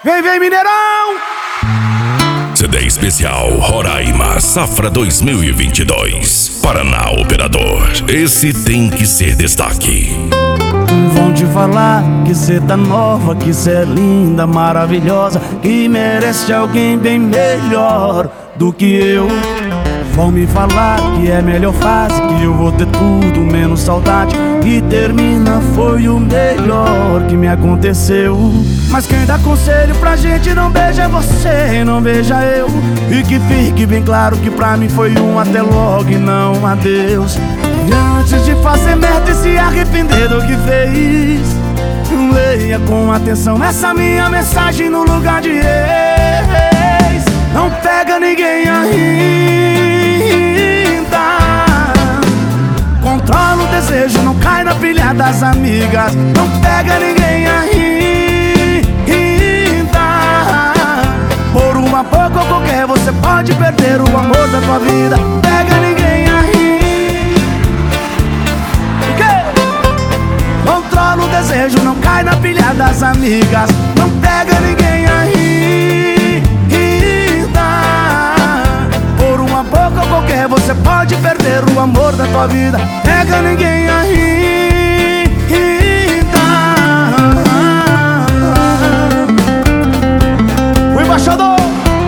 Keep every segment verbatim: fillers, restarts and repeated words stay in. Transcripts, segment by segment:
Vem, vem, Mineirão! C D especial Roraima Safra dois mil e vinte e dois. Paraná Operador. Esse tem que ser destaque. Vão te falar que cê tá nova, que cê é linda, maravilhosa, que merece alguém bem melhor do que eu. Vão me falar que é melhor fase, que eu vou ter tudo menos saudade, e termina foi o melhor que me aconteceu. Mas quem dá conselho pra gente não beija você, não beija eu. E que fique bem claro que pra mim foi um até logo e não adeus. E antes de fazer merda e se arrepender do que fez, leia com atenção essa minha mensagem no lugar de ex. Não pega ninguém ainda, controla o desejo, não cai na pilha das amigas. Não pega ninguém ainda, por uma pouco ou qualquer você pode perder o amor da tua vida. Pega ninguém ainda, controla o desejo, não cai na pilha das amigas. Não pega ninguém ainda, por uma boca ou qualquer você pode perder o amor da tua vida. Pega ninguém ainda. O embaixador.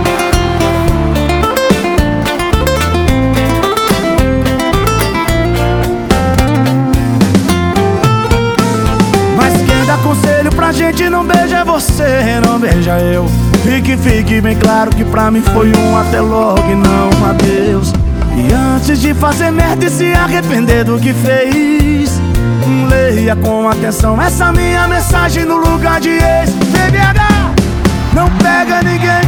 Conselho pra gente não beija você, não beija eu. Fique, fique bem claro que pra mim foi um até logo e não um adeus. E antes de fazer merda e se arrepender do que fez, leia com atenção essa minha mensagem no lugar de ex. B B H, não pega ninguém.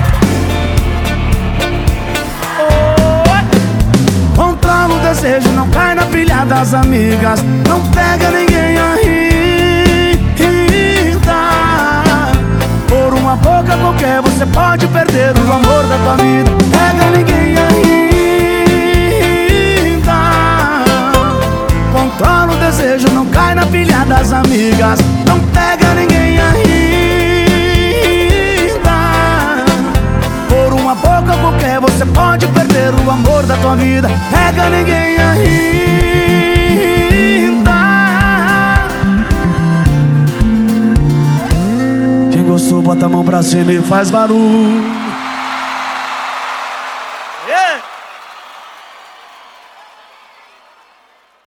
Oh, controla o desejo, não cai na pilha das amigas. Não pega ninguém ainda, por uma boca qualquer você pode perder o amor da tua vida. Pega ninguém ainda, controla o desejo, não cai na pilha das amigas. Não pega ninguém ainda, por uma boca qualquer você pode perder o amor da tua vida. Pega ninguém ainda. Gostou, bota a mão pra cima e faz barulho.